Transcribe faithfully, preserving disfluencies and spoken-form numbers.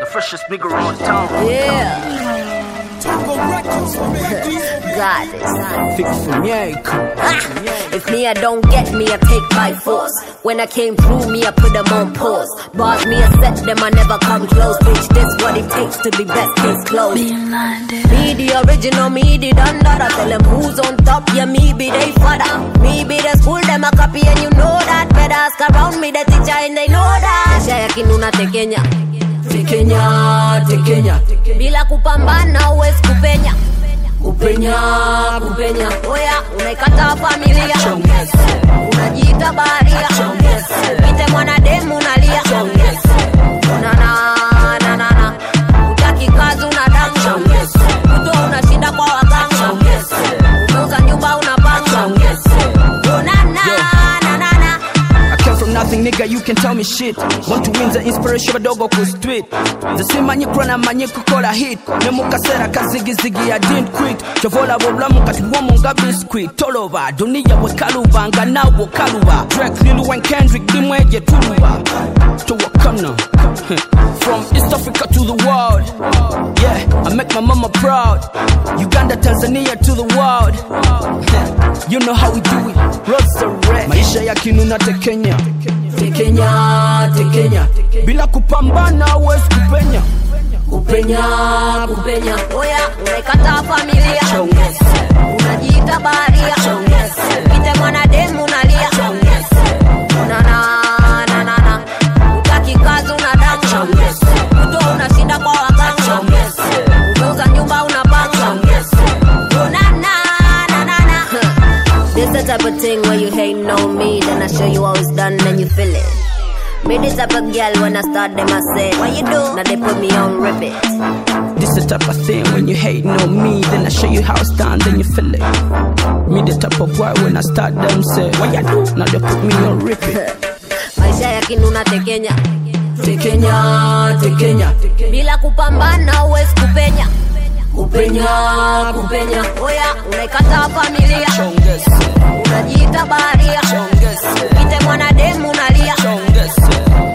freshest nigga on town. Yeah. Got this. Fix from Ah, if me I don't get me, I take by force. When I came through me, I put them on pause. Bars me, I set them, I never come close. Bitch, this what it takes to be best case closed. Me the original, me the under. I tell them who's on top, yeah, me be they father. Me be the school, them a copy and you know that. Better ask around me, the teacher and they know that. Shaya kinuna tekenya. Tekenya, tekenya. Bila kupambana uwezi kupenya. Kupenya, kupenya. Oya, unaikata familia. Unajiita baharia. Kite mwana demu unalia. Na na na na na. Utaki kazi unadamu. Kuto unashinda kwa waganga. Umeuza nyumba unapanga. Na na na na na. I came from nothing, nigga, you can tell me shit. Want to win the inspiration of dogo ku street. The same man you run a man you call a hit. Nemuka sera kazigi zigi I didn't quit. Chovola wobla mukati womunga biscuit. Tolova, dunia we kaluba, ngana wo kaluba. Drake, Lil Wayne, Kendrick, dimweje tuluba. To Wakana, from East Africa to the world. Yeah, I make my mama proud. Uganda, Tanzania to the world. You know how we do it. Rosary. Maisha ya kinuna tekenya. Tekenya, tekenya. Bila kupambana uwezi kupenya. Kupenya, kupenya. Oya, unaikata familia. Unajiita baharia. Kite mwana demu unalia. Na na na na na. Utaki kazi unadamu. Kuto unashinda kwa waganga. Umeuza nyumba unapanga. Na na na na na. This the type of thing where you hating on me, then I show you how it's done and you feel it. Me this type of girl when I start them I say, what you do? Now they put me on repeat. This the type of thing when you hating on me, then I show you how it's done, then you feel it. Me the type of boy when I start them say, what you do? Now they put me on repeat. Maisha ya kinuna tekenya. Tekenya, tekenya. Bila kupambana uwezi kupenya. Kupenya, kupenya. Oya, unaikata familia. Unajiita baharia. Kite mwana demu unalia.